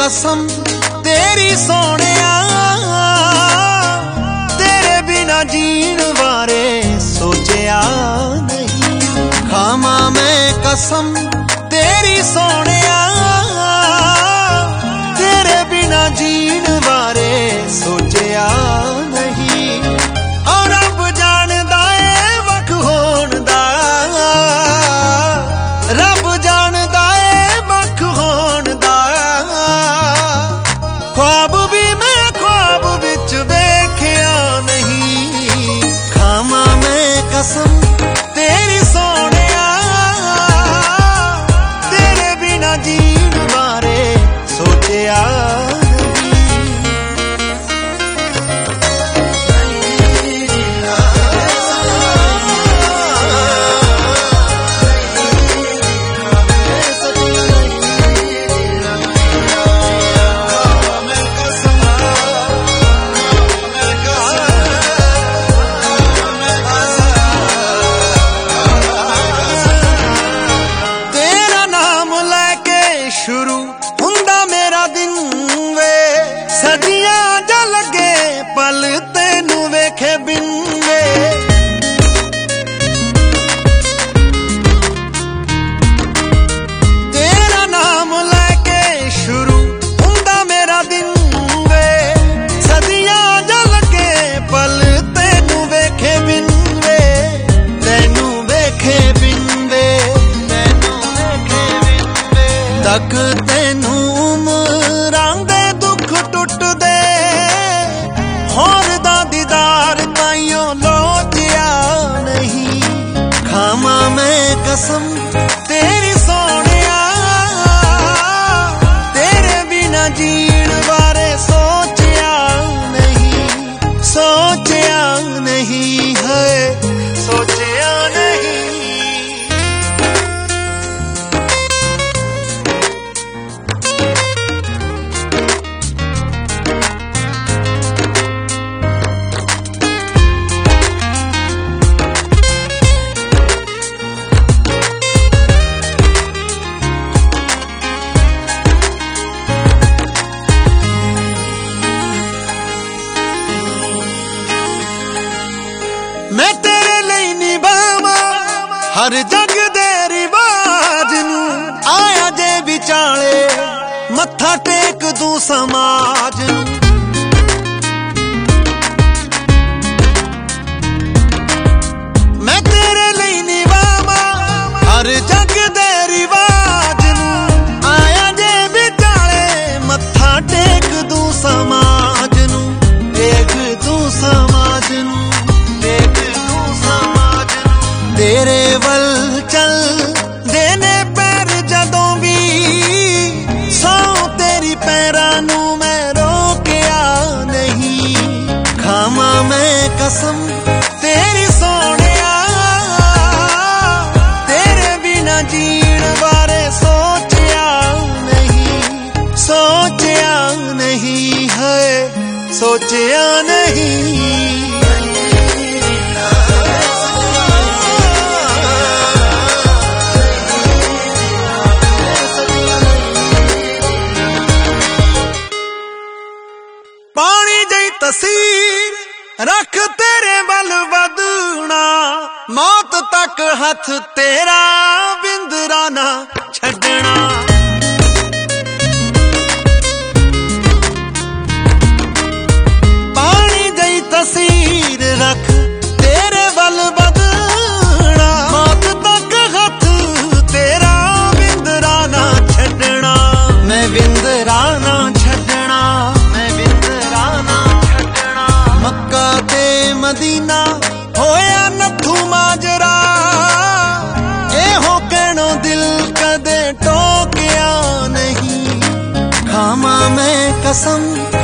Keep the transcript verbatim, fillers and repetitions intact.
कसम तेरी सोनिया, तेरे बिना जीण बारे सोचिया नहीं। खावा मैं कसम तेरी सोनिया, तेरे बिना जीण बारे सोचिया नहीं। और रब जानदा ए वख होण दा, रब जानदा ए वख होण दा। ख्वाब भी मैं ख्वाब विच वेखिया नहीं। खावा मैं कसम तेरी सोनिया, तेरे बिना जीण बारे सोचिया शुरू हुंदा मेरा दिन वे। सदियां जा लगे पल तेनू वेखे बिन वे। तेरा नाम लैके शुरू हुंदा मेरा दिन वे। सदियां जा लगे पल तेनू वेखे बिन वे। तेनू वेखे बिन वे, तेनू वेखे बिन वे। तक तेनू उमरां दे दुख टुट दे, होर दा दीदार ताइयों लोचिया नहीं। खावा मैं कसम तेरी सोनिया, तेरे बिना जीण बारे सोचिया नहीं। सोचिया नहीं है, सोचिया नहीं। मैं तेरे लिए निभावा हर जग दे रिवाज नू। आया जे विचाले मत्था टेक दूं समाज नू। मैं तेरे लिए निभावा हर जग दे रिवाज नू। आया जे विचाले मत्था टेक दूं समाज नू। टेक दूं समाज नू, तेरे वल चल देने पैर जदों भी। सौ तेरी पैरां नू मैं रोकिया नहीं। खावा मैं कसम तेरी सोनिया, तेरे बिना जीण बारे सोचिया नहीं। सोचिया नहीं है, सोचिया नहीं। पानी जई तसीर रख तेरे वल वधना, मौत तक हथ तेरा विंदरा ना छड्डना। पानी जई तसीर रख तेरे वल वधना, मौत तक हथ तेरा विंदरा ना छड्डना। मैं विंदरा ना छड्डना, मक्का ते मदीना होया नथू माजरा। एहो कहनो दिल कदे टोकिया नहीं। खावा मैं कसम